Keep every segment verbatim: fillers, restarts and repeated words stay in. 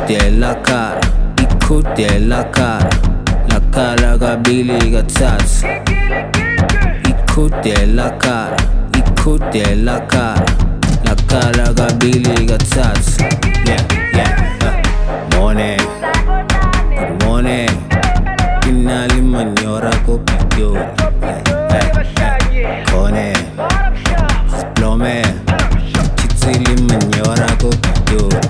ikude la cara, ikude la cara, la cara kabili kathathu. Ikude la cara, ikude la cara, la cara kabili kathathu. Yeah, yeah, uh. Morning, good morning. Inali manyora ko pityori. Kone, splome, chitsili manyora ko pityori.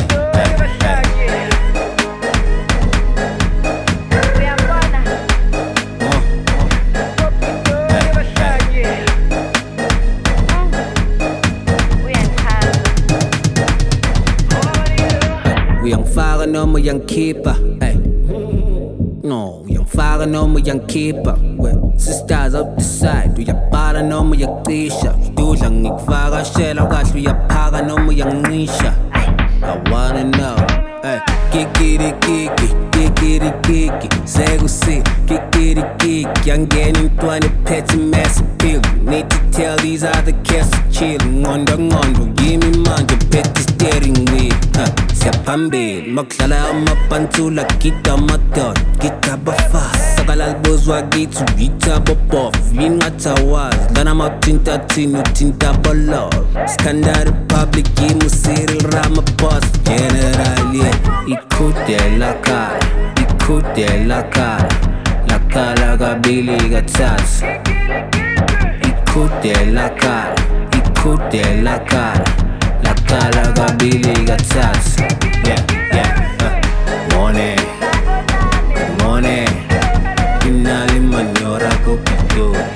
Uyangifaka noma uyangikhipha, ay no, uyangifaka noma uyangikhipha. Sisters out the side, uyabhala noma uyacisha. Ududla ngikuvakashela kahle uyaphaka noma uyangisha. I wanna know, ay kikiri kiki, kikiri kiki, sekusi, kikiri kiki. Yangena intwana iphethe mass appeal. Need to tell these other cats to chill. Ngondo ngondo, yimi manje phethe steering wheel. Siyaphambili, makudlala amabhantula, gida amadoda, gida abafasi. Sakalalizwa kithi uyitha bobovu, yini ngathi awazi. Lana mawuthinta thina uthinta abolovu. Scandal Republic, yimi uCyril Ramaphosa. General, yeah, ikude la cara, ikude la cara, la cara kabili kathathu. Ikude la cara, ikude la cara, la cara kabili kathathu. Yeah, yeah, uh. Morning, good morning. Inali manyora ko pityori.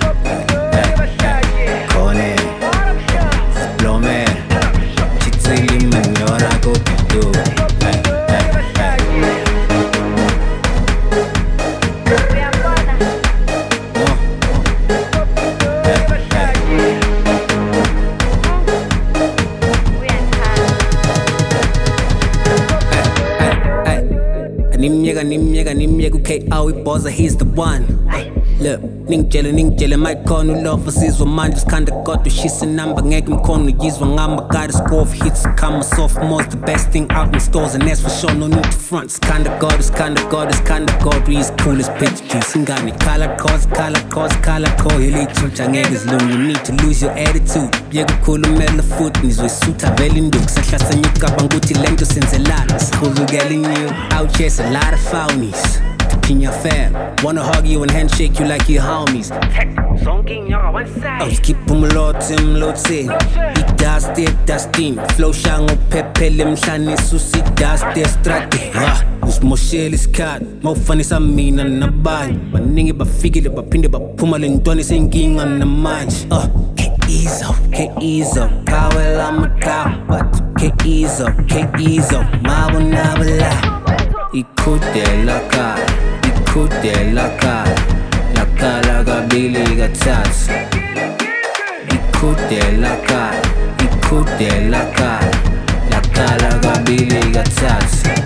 Kone, splome, chitsili manyora ko pityori. Nimyeka, nimyeka, nimyeka, okay, awu iboza, he's the one. Look, ningitshele, ningitshele, mayikhona ulova sizwa manje sikhanda kodwa ushisa inamba ngeke mkhona uyizwa ngama. Gotta score of hits, come sophomore's the best thing out in stores, and that's for sure, no need to front. Skanda God, skanda God, skanda God, he's cool as picture juice. Ingane, color cause, color cause, color cause, yelithutha ngeke zilunge. You need to lose your attitude, yeka ukhulumela futhi nizoyisutha vele induku. Sahlasa nyukaba nguthi lento senzelana, sikhulukela inyu. Out here's a lot of phonies in your fam, wanna hug you and handshake you like your homies. Oh, keep them lots and lots in. It does the dusting. Flow shango pepe lim shani susi does the strati. Ah, us moshel is cat. Mo funny some mean and a band. But ningy ba figure ba pinde ba pumal and Tony singing on the match. Oh, ke ease up, ke ease up. Kawel I'm a cow, but ke ease up, ke ease up. Mabunabala. Ikude la cara, ikude la cara, la cara kabili kathathu. Ikude la cara, ikude la cara, la cara kabili kathathu.